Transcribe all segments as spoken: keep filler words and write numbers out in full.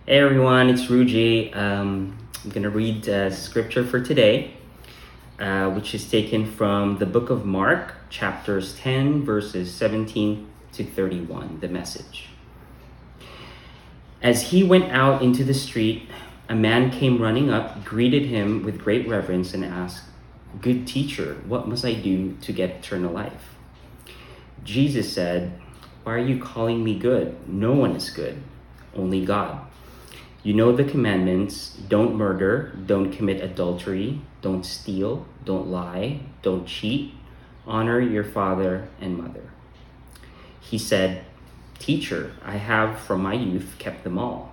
Hey everyone, it's Ruji. Um, I'm going to read uh, scripture for today, uh, which is taken from the book of Mark, chapters ten, verses seventeen to thirty-one, the Message. As he went out into the street, a man came running up, greeted him with great reverence, and asked, "Good teacher, what must I do to get eternal life?" Jesus said, "Why are you calling me good? No one is good, only God. You know the commandments: don't murder, don't commit adultery, don't steal, don't lie, don't cheat, honor your father and mother." He said, "Teacher, I have from my youth kept them all."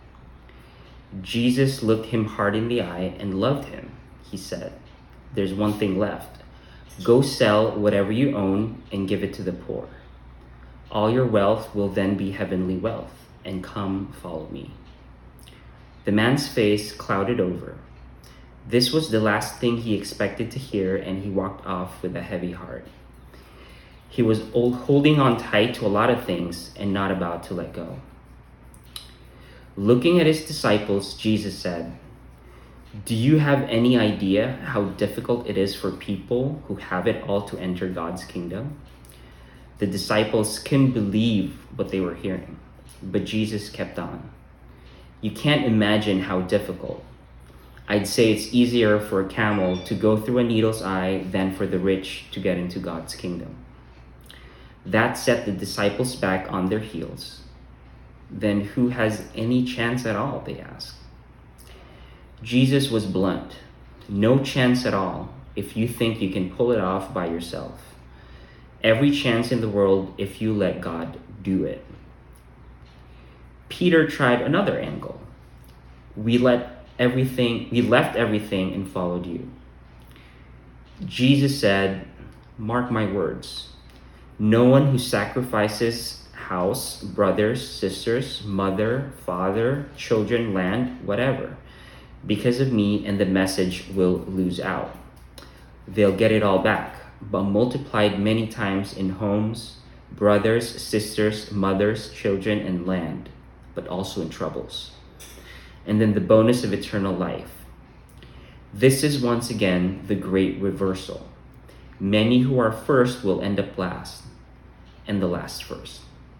Jesus looked him hard in the eye and loved him. He said, "There's one thing left. Go sell whatever you own and give it to the poor. All your wealth will then be heavenly wealth, and come follow me." The man's face clouded over. This was the last thing he expected to hear, and he walked off with a heavy heart. He was holding on tight to a lot of things and not about to let go. Looking at his disciples, Jesus said, "Do you have any idea how difficult it is for people who have it all to enter God's kingdom?" The disciples couldn't believe what they were hearing, but Jesus kept on. "You can't imagine how difficult. I'd say it's easier for a camel to go through a needle's eye than for the rich to get into God's kingdom." That set the disciples back on their heels. "Then who has any chance at all?" they asked. Jesus was blunt. "No chance at all if you think you can pull it off by yourself. Every chance in the world if you let God do it." Peter tried another angle. We let everything, we left everything and followed you." Jesus said, "Mark my words. No one who sacrifices house, brothers, sisters, mother, father, children, land, whatever, because of me and the message will lose out. They'll get it all back, but multiplied many times in homes, brothers, sisters, mothers, children, and land, but also in troubles. And then the bonus of eternal life. This is once again the great reversal. Many who are first will end up last, and the last first."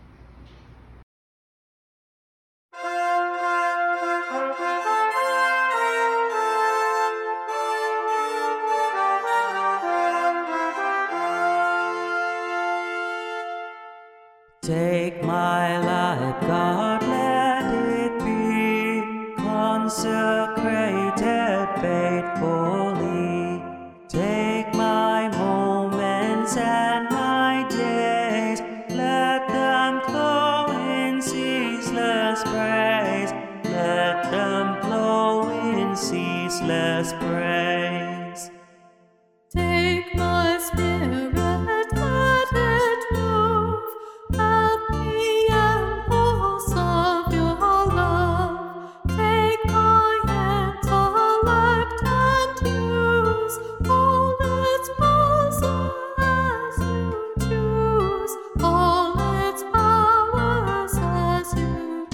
Take my life, God, let it be consecrated faithfully. Take my moments and my days, let them flow in ceaseless praise. Let them flow in ceaseless praise. Take my spirit, let it move at the impulse of your love. Take my intellect and use all its powers as you choose, all its powers as you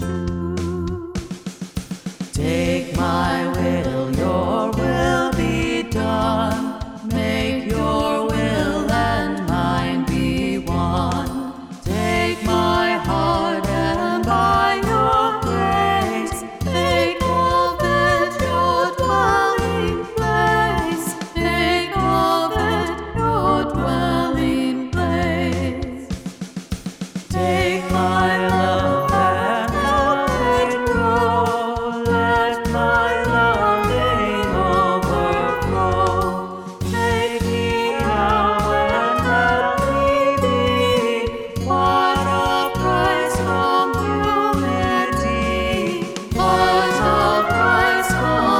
choose. Take my will, your will be done. Make your will and mine be one. Take my heart and by your grace, Make of it your dwelling place. Make of it your dwelling place. take my love and let it grow. Let my loving overflow. Take me now and let me be part of Christ's community. Part of Christ's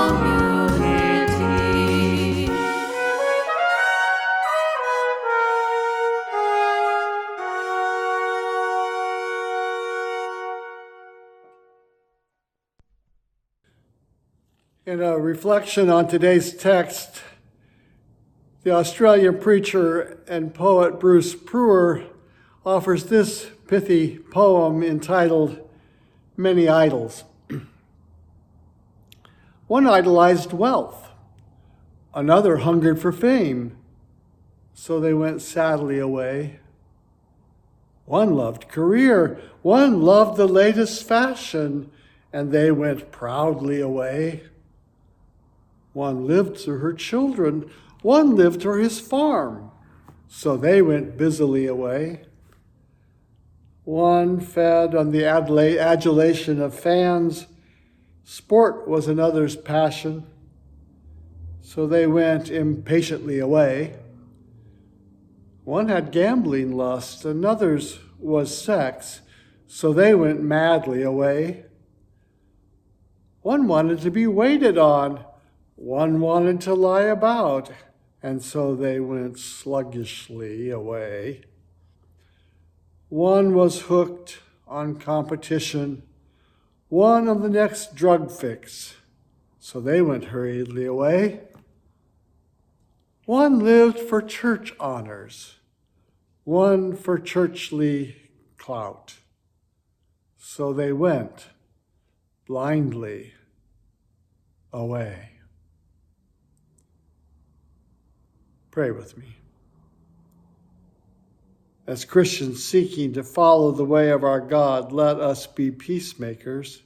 community. In a reflection on today's text, the Australian preacher and poet Bruce Brewer offers this pithy poem entitled "Many Idols." One idolized wealth. Another hungered for fame. So they went sadly away. One loved career. One loved the latest fashion, and they went proudly away. One lived for her children. One lived for his farm. So they went busily away. One fed on the adulation of fans. Sport was another's passion. So they went impatiently away. One had gambling lust, another's was sex. So they went madly away. One wanted to be waited on. One wanted to lie about, and so they went sluggishly away. One was hooked on competition, one on the next drug fix, so they went hurriedly away. One lived for church honors, one for churchly clout, so they went blindly away. Pray with me. As Christians seeking to follow the way of our God, let us be peacemakers.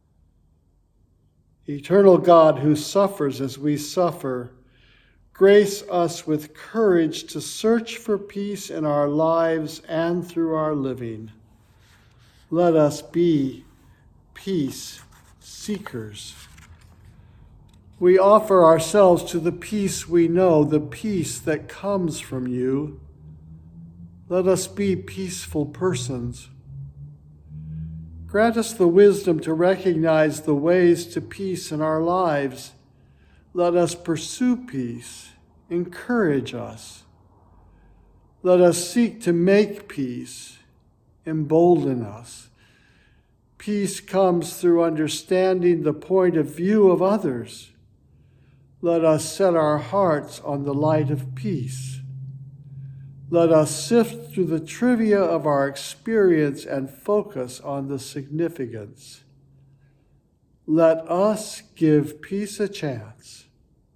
Eternal God, who suffers as we suffer, grace us with courage to search for peace in our lives and through our living. Let us be peace seekers. We offer ourselves to the peace we know, the peace that comes from you. Let us be peaceful persons. Grant us the wisdom to recognize the ways to peace in our lives. Let us pursue peace. Encourage us. Let us seek to make peace. Embolden us. Peace comes through understanding the point of view of others. Let us set our hearts on the light of peace. Let us sift through the trivia of our experience and focus on the significance. Let us give peace a chance.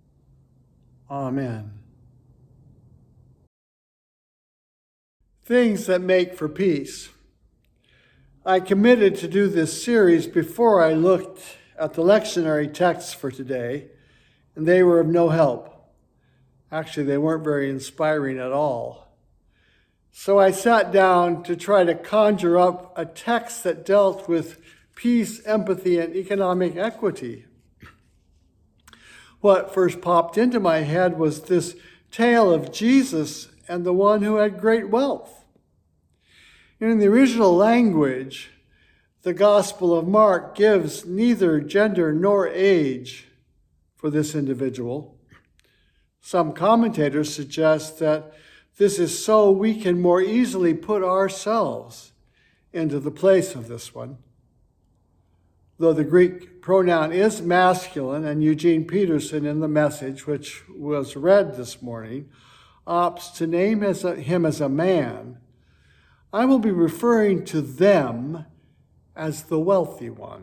Amen. Things that make for peace. I committed to do this series before I looked at the lectionary texts for today, and they were of no help. Actually, they weren't very inspiring at all. So I sat down to try to conjure up a text that dealt with peace, empathy, and economic equity. What first popped into my head was this tale of Jesus and the one who had great wealth. In the original language, the Gospel of Mark gives neither gender nor age for this individual. Some commentators suggest that this is so we can more easily put ourselves into the place of this one. Though the Greek pronoun is masculine, and Eugene Peterson in the Message, which was read this morning, opts to name as a, him as a man, I will be referring to them as the wealthy one.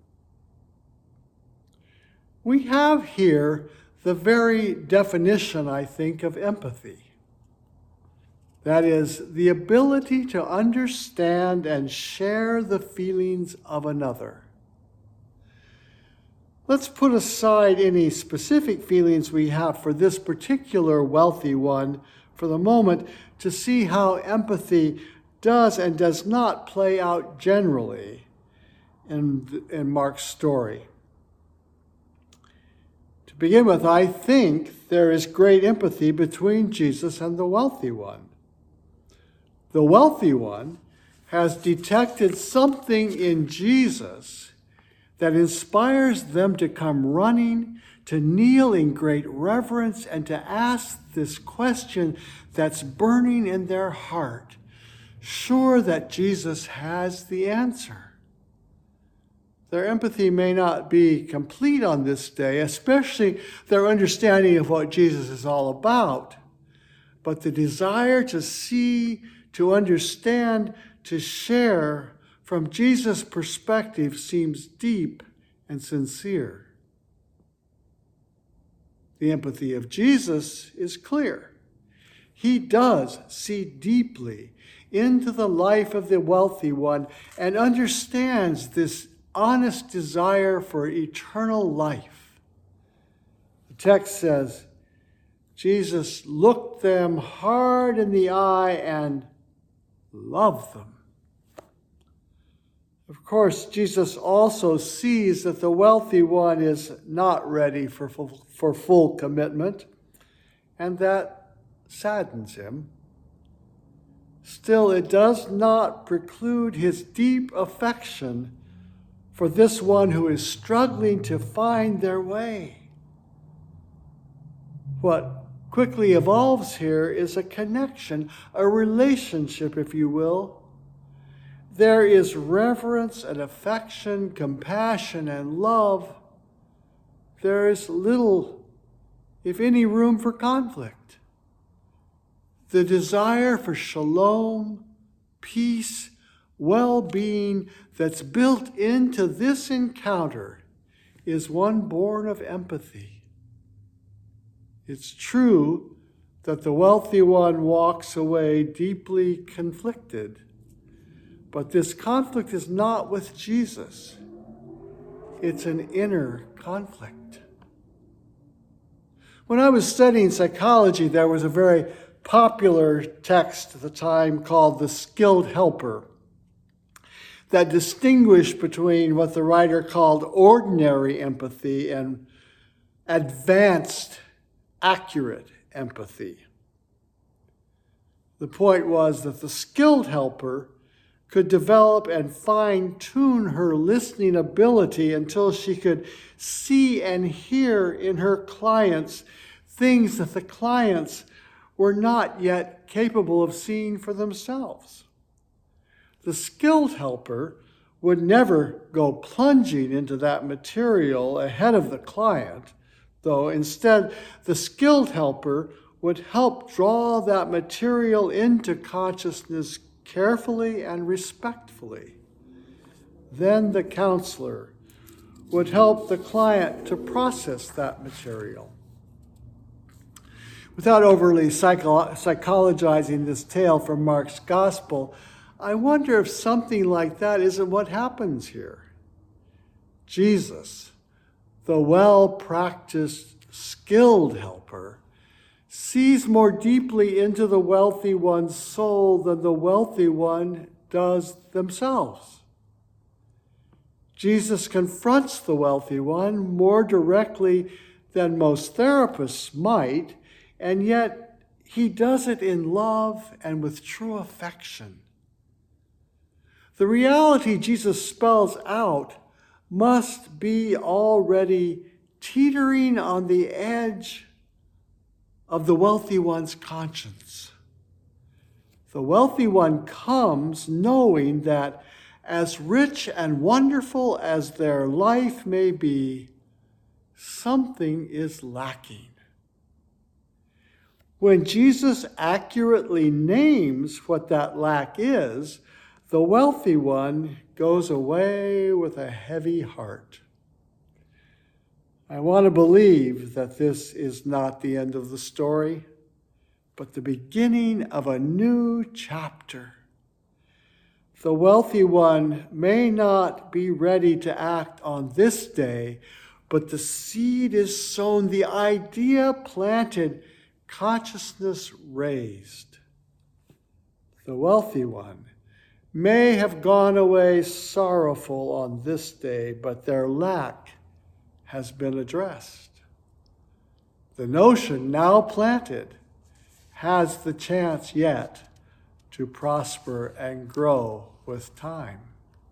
We have here the very definition, I think, of empathy. That is, the ability to understand and share the feelings of another. Let's put aside any specific feelings we have for this particular wealthy one for the moment to see how empathy does and does not play out generally in, in Mark's story. To begin with, I think there is great empathy between Jesus and the wealthy one. The wealthy one has detected something in Jesus that inspires them to come running, to kneel in great reverence, and to ask this question that's burning in their heart, sure that Jesus has the answer. Their empathy may not be complete on this day, especially their understanding of what Jesus is all about, but the desire to see, to understand, to share from Jesus' perspective seems deep and sincere. The empathy of Jesus is clear. He does see deeply into the life of the wealthy one and understands this honest desire for eternal life. The text says, Jesus looked them hard in the eye and loved them. Of course, Jesus also sees that the wealthy one is not ready for full, for full commitment, and that saddens him. Still, it does not preclude his deep affection for this one who is struggling to find their way. What quickly evolves here is a connection, a relationship, if you will. There is reverence and affection, compassion and love. There is little, if any, room for conflict. The desire for shalom, peace, well-being that's built into this encounter is one born of empathy. It's true that the wealthy one walks away deeply conflicted, but this conflict is not with Jesus. It's an inner conflict. When I was studying psychology, there was a very popular text at the time called The Skilled Helper that distinguished between what the writer called ordinary empathy and advanced, accurate empathy. The point was that the skilled helper could develop and fine-tune her listening ability until she could see and hear in her clients things that the clients were not yet capable of seeing for themselves. The skilled helper would never go plunging into that material ahead of the client, though instead the skilled helper would help draw that material into consciousness carefully and respectfully. Then the counselor would help the client to process that material. Without overly psycho- psychologizing this tale from Mark's gospel, I wonder if something like that isn't what happens here. Jesus, the well-practiced, skilled helper, sees more deeply into the wealthy one's soul than the wealthy one does themselves. Jesus confronts the wealthy one more directly than most therapists might, and yet he does it in love and with true affection. The reality Jesus spells out must be already teetering on the edge of the wealthy one's conscience. The wealthy one comes knowing that as rich and wonderful as their life may be, something is lacking. When Jesus accurately names what that lack is, the wealthy one goes away with a heavy heart. I want to believe that this is not the end of the story, but the beginning of a new chapter. The wealthy one may not be ready to act on this day, but the seed is sown, the idea planted, consciousness raised. The wealthy one may have gone away sorrowful on this day, but their lack has been addressed. The notion now planted has the chance yet to prosper and grow with time.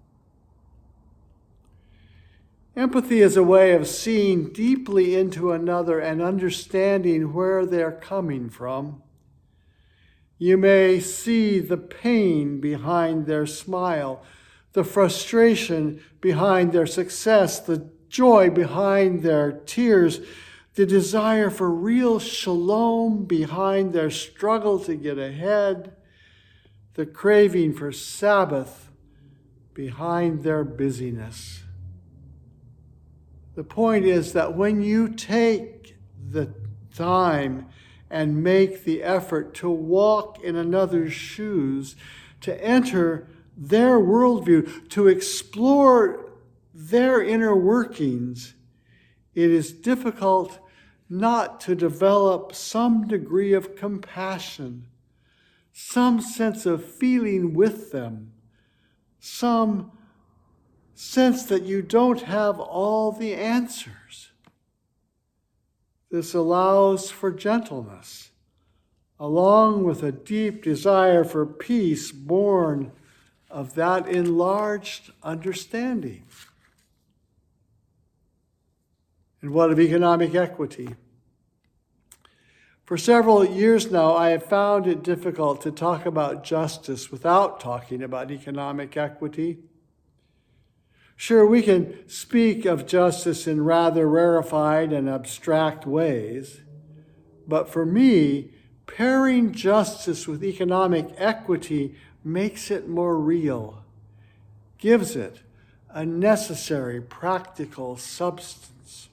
Empathy is a way of seeing deeply into another and understanding where they're coming from. You may see the pain behind their smile, the frustration behind their success, the joy behind their tears, the desire for real shalom behind their struggle to get ahead, the craving for Sabbath behind their busyness. The point is that when you take the time and make the effort to walk in another's shoes, to enter their worldview, to explore their inner workings, it is difficult not to develop some degree of compassion, some sense of feeling with them, some sense that you don't have all the answers. This allows for gentleness, along with a deep desire for peace born of that enlarged understanding. And what of economic equity? For several years now, I have found it difficult to talk about justice without talking about economic equity. Sure, we can speak of justice in rather rarefied and abstract ways, but for me, pairing justice with economic equity makes it more real, gives it a necessary practical substance.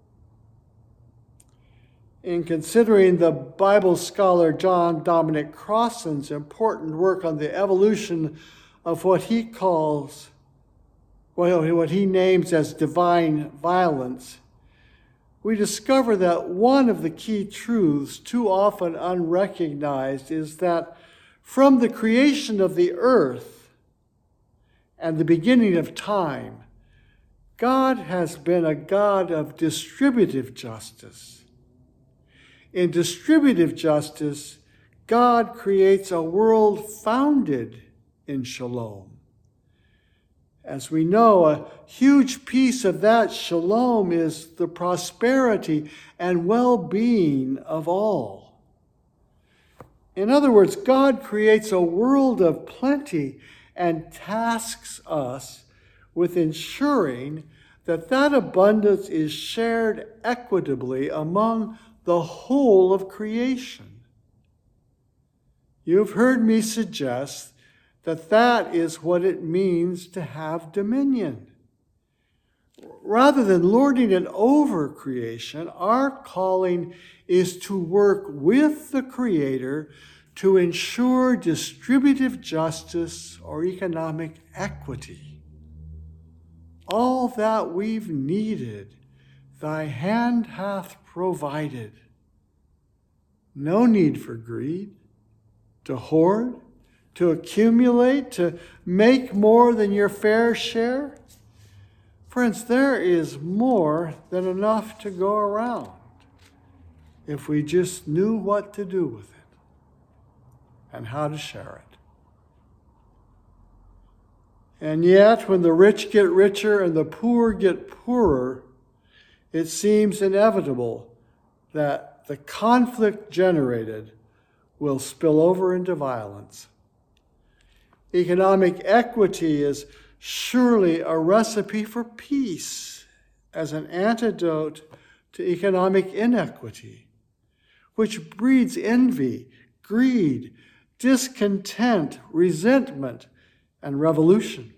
In considering the Bible scholar John Dominic Crossan's important work on the evolution of what he calls, well, what he names as divine violence, we discover that one of the key truths, too often unrecognized, is that from the creation of the earth and the beginning of time, God has been a God of distributive justice. In distributive justice, God creates a world founded in shalom. As we know, a huge piece of that shalom is the prosperity and well-being of all. In other words, God creates a world of plenty and tasks us with ensuring that that abundance is shared equitably among the whole of creation. You've heard me suggest that that is what it means to have dominion. Rather than lording it over creation, our calling is to work with the Creator to ensure distributive justice or economic equity. All that we've needed, thy hand hath provided. No need for greed, to hoard, to accumulate, to make more than your fair share. Friends, there is more than enough to go around if we just knew what to do with it and how to share it. And yet, when the rich get richer and the poor get poorer, it seems inevitable that the conflict generated will spill over into violence. Economic equity is surely a recipe for peace as an antidote to economic inequity, which breeds envy, greed, discontent, resentment, and revolution.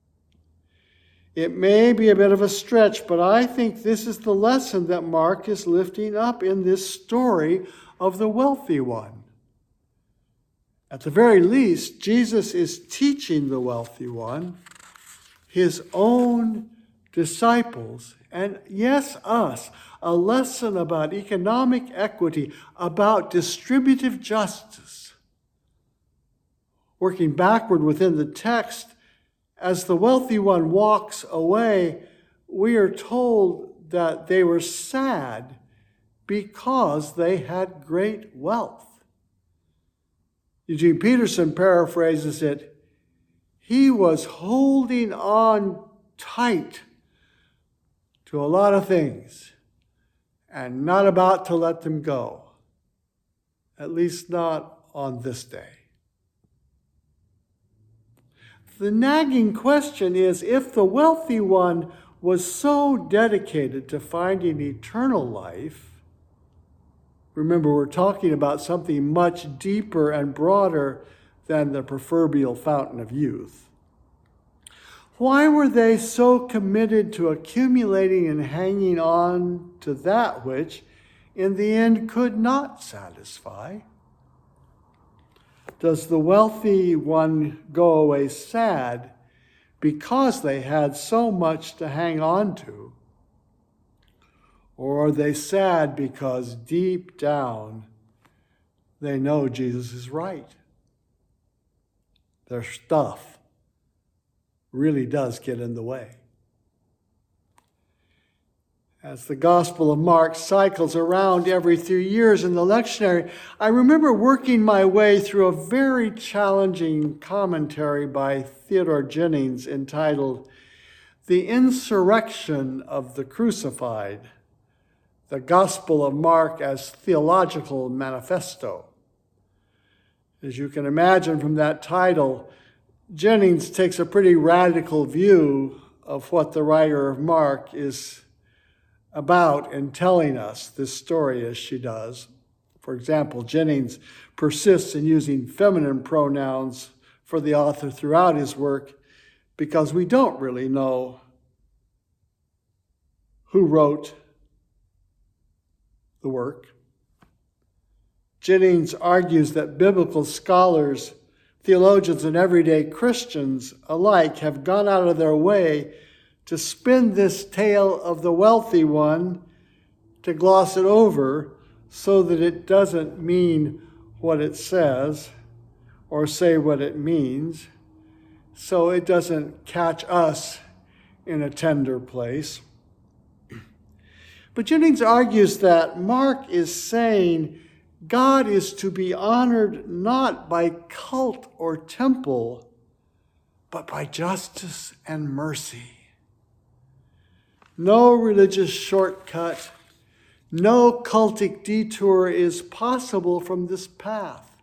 It may be a bit of a stretch, but I think this is the lesson that Mark is lifting up in this story of the wealthy one. At the very least, Jesus is teaching the wealthy one, his own disciples, and yes, us, a lesson about economic equity, about distributive justice. Working backward within the text, as the wealthy one walks away, we are told that they were sad because they had great wealth. Eugene Peterson paraphrases it, he was holding on tight to a lot of things and not about to let them go, at least not on this day. The nagging question is, if the wealthy one was so dedicated to finding eternal life, remember we're talking about something much deeper and broader than the proverbial fountain of youth, why were they so committed to accumulating and hanging on to that which, in the end could not satisfy? Does the wealthy one go away sad because they had so much to hang on to? Or are they sad because deep down they know Jesus is right? Their stuff really does get in the way. As the Gospel of Mark cycles around every three years in the lectionary, I remember working my way through a very challenging commentary by Theodore Jennings entitled The Insurrection of the Crucified, the Gospel of Mark as Theological Manifesto. As you can imagine from that title, Jennings takes a pretty radical view of what the writer of Mark is about in telling us this story as she does. For example, Jennings persists in using feminine pronouns for the author throughout his work because we don't really know who wrote the work. Jennings argues that biblical scholars, theologians, and everyday Christians alike have gone out of their way to spin this tale of the wealthy one, to gloss it over so that it doesn't mean what it says or say what it means, so it doesn't catch us in a tender place. But Jennings argues that Mark is saying God is to be honored not by cult or temple, but by justice and mercy. No religious shortcut, no cultic detour is possible from this path.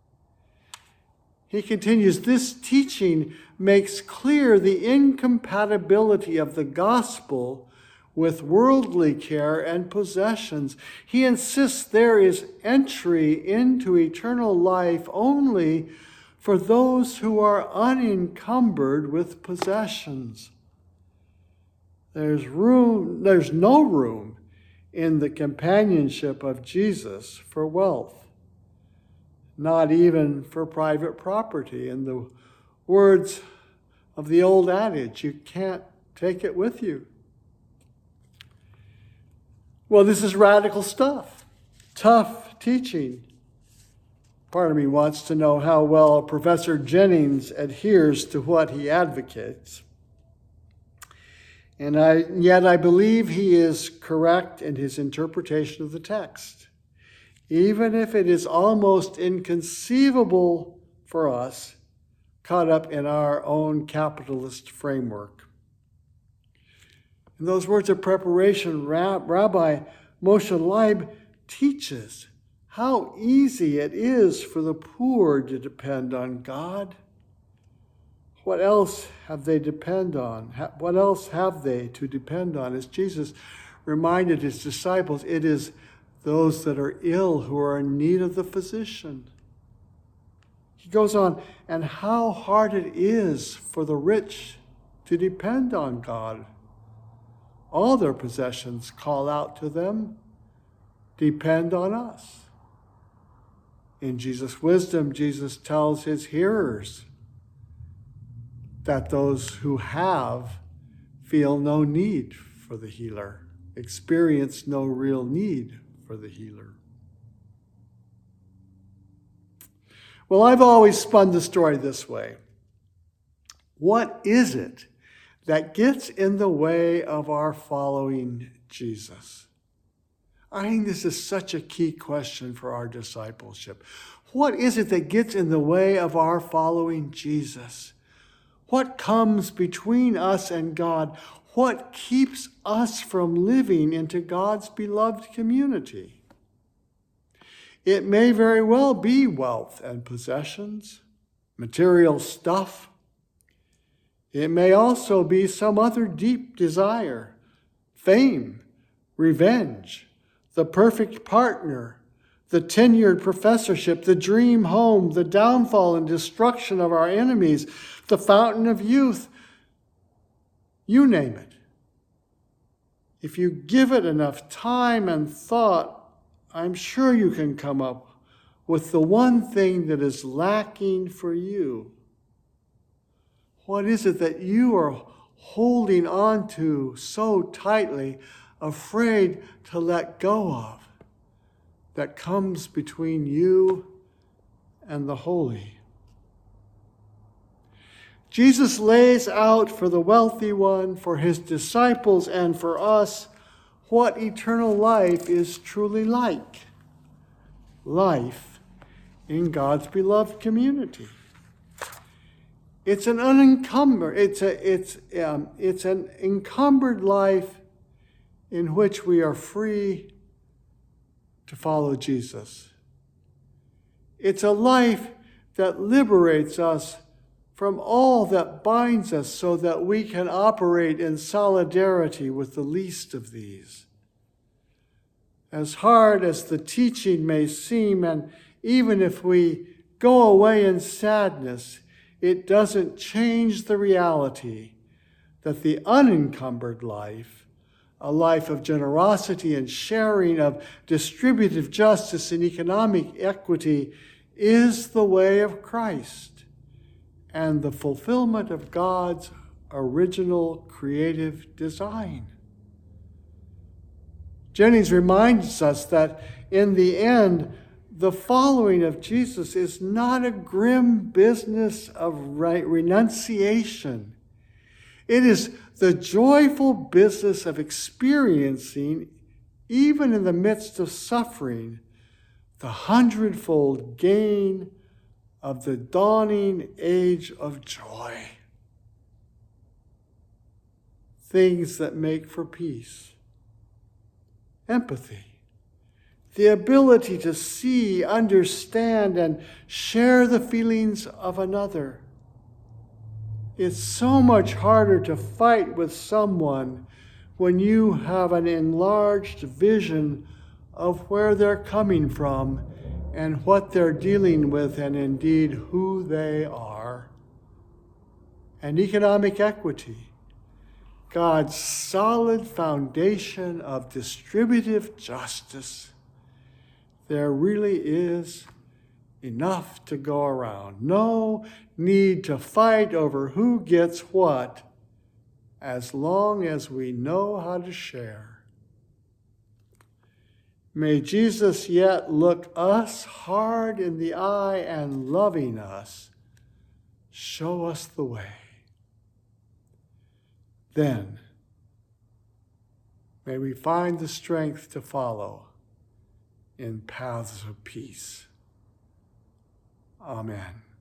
He continues, this teaching makes clear the incompatibility of the gospel with worldly care and possessions. He insists there is entry into eternal life only for those who are unencumbered with possessions. There's room, there's no room in the companionship of Jesus for wealth, not even for private property. In the words of the old adage, you can't take it with you. Well, this is radical stuff, tough teaching. Part of me wants to know how well Professor Jennings adheres to what he advocates. And I, yet I believe he is correct in his interpretation of the text, even if it is almost inconceivable for us, caught up in our own capitalist framework. In those words of preparation, Rabbi Moshe Leib teaches how easy it is for the poor to depend on God. What else have they depend on? What else have they to depend on? As Jesus reminded his disciples, it is those that are ill who are in need of the physician. He goes on, and how hard it is for the rich to depend on God. All their possessions call out to them, depend on us. In Jesus' wisdom, Jesus tells his hearers that those who have feel no need for the healer, experience no real need for the healer. Well, I've always spun the story this way. What is it that gets in the way of our following Jesus? I think this is such a key question for our discipleship. What is it that gets in the way of our following Jesus? What comes between us and God? What keeps us from living into God's beloved community? It may very well be wealth and possessions, material stuff. It may also be some other deep desire, fame, revenge, the perfect partner, the tenured professorship, the dream home, the downfall and destruction of our enemies, the fountain of youth. You name it. If you give it enough time and thought, I'm sure you can come up with the one thing that is lacking for you. What is it that you are holding on to so tightly, afraid to let go of, that comes between you and the holy? Jesus lays out for the wealthy one, for his disciples, and for us what eternal life is truly like. Life in God's beloved community. It's an unencumbered, it's a, it's, um, it's an encumbered life in which we are free to follow Jesus. It's a life that liberates us from all that binds us so that we can operate in solidarity with the least of these. As hard as the teaching may seem, and even if we go away in sadness, it doesn't change the reality that the unencumbered life, a life of generosity and sharing, of distributive justice and economic equity, is the way of Christ and the fulfillment of God's original creative design. Jennings reminds us that in the end, the following of Jesus is not a grim business of renunciation. It is the joyful business of experiencing, even in the midst of suffering, the hundredfold gain of the dawning age of joy. Things that make for peace. Empathy. The ability to see, understand, and share the feelings of another. It's so much harder to fight with someone when you have an enlarged vision of where they're coming from and what they're dealing with, and indeed who they are. And economic equity, God's solid foundation of distributive justice. There really is enough to go around. No need to fight over who gets what, as long as we know how to share. May Jesus yet look us hard in the eye and, loving us, show us the way. Then may we find the strength to follow in paths of peace. Amen.